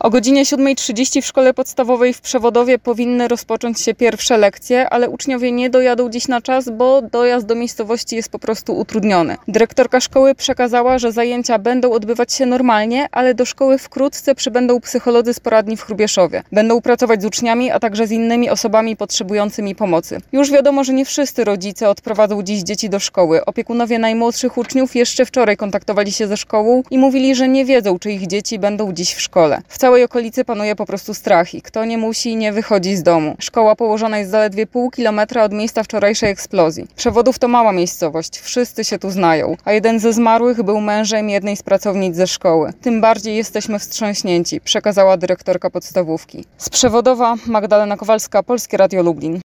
O godzinie 7:30 w szkole podstawowej w Przewodowie powinny rozpocząć się pierwsze lekcje, ale uczniowie nie dojadą dziś na czas, bo dojazd do miejscowości jest po prostu utrudniony. Dyrektorka szkoły przekazała, że zajęcia będą odbywać się normalnie, ale do szkoły wkrótce przybędą psycholodzy z poradni w Hrubieszowie. Będą pracować z uczniami, a także z innymi osobami potrzebującymi pomocy. Już wiadomo, że nie wszyscy rodzice odprowadzą dziś dzieci do szkoły. Opiekunowie najmłodszych uczniów jeszcze wczoraj kontaktowali się ze szkołą i mówili, że nie wiedzą, czy ich dzieci będą dziś w szkole. W całej okolicy panuje po prostu strach i kto nie musi, nie wychodzi z domu. Szkoła położona jest zaledwie pół kilometra od miejsca wczorajszej eksplozji. Przewodów to mała miejscowość, wszyscy się tu znają, a jeden ze zmarłych był mężem jednej z pracownic ze szkoły. Tym bardziej jesteśmy wstrząśnięci, przekazała dyrektorka podstawówki. Z Przewodowa Magdalena Kowalska, Polskie Radio Lublin.